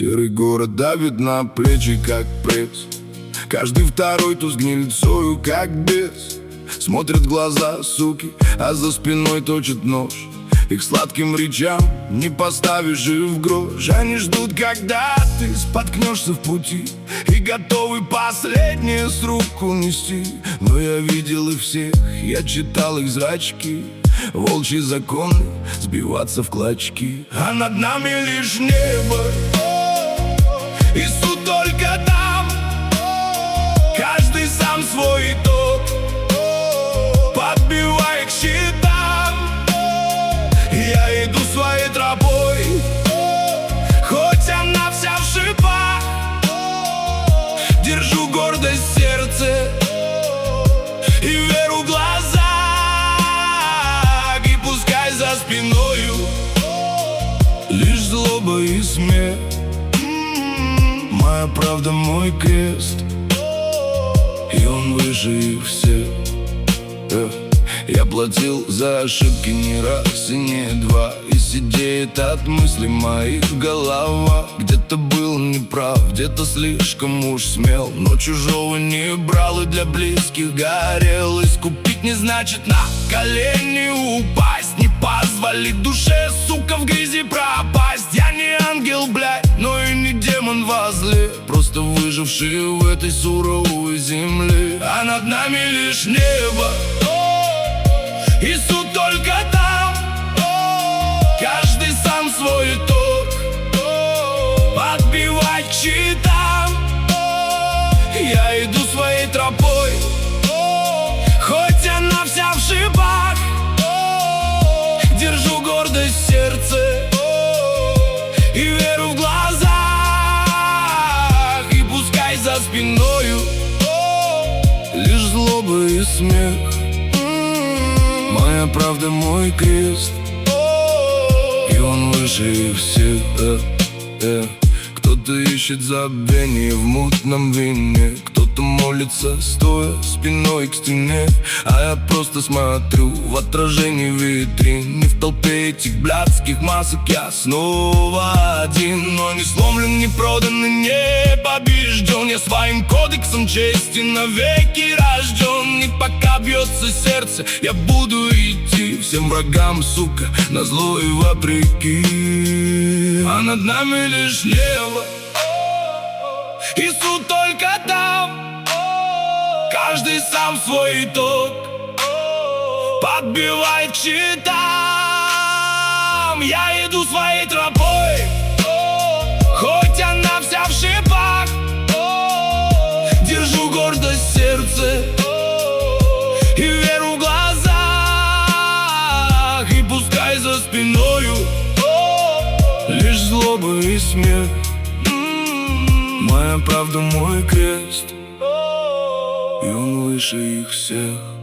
Серый город давит на плечи, как пресс. Каждый второй тут с гнильцою, как бес. Смотрят в глаза, суки, а за спиной точит нож. Их сладким речам не поставишь и в грош. Они ждут, когда ты споткнешься в пути, и готовы последнее с рук унести. Но я видел их всех, я читал их зрачки. Волчьи законы сбиваться в клочки, а над нами лишь небо, и суд только там. Каждый сам свой итог, подбивай к счетам. Я иду своей тропой, хоть она вся в шипах. Держу гордость в сердце и веру в глазах. И пускай за спиною лишь злоба и смех. Моя правда, мой крест, и он выше их всех. Я платил за ошибки не раз и не два, и сидеет от мыслей моих голова. Где-то был неправ, где-то слишком уж смел, но чужого не брал и для близких горел. Искупить не значит на колени упасть, не позволить душе, сука, в грязи пропасть. Я не ангел, блядь, но и не демон возле, просто выживший в этой суровой земле. А над нами лишь небо, и суд только там. Каждый сам свой итог, подбивать к счетам. Я иду своей тропой, хоть она вся в шипах. Держу гордость в сердце и веру в глазах. И пускай за спиною лишь злоба и смех. Моя правда, мой крест, и он выше их всех. Кто-то ищет забвение в мутном вине, кто-то молится, стоя спиной к стене. А я просто смотрю в отражении витрин. Не в толпе этих блядских масок я снова один, но не сломлен, не продан и не побежден. Я своим кодексом чести навеки рожден. И пока бьется сердце, я буду идти всем врагам, сука, назло и вопреки. А над нами лишь небо, и суд только там. Каждый сам свой итог, подбивай к счетам. Я иду своей тропой, хоть она вся в шипах. Держу гордость в сердце и веру в глазах. И пускай за спиною лишь злоба и смех. Моя правда, мой крест, и он выше их всех.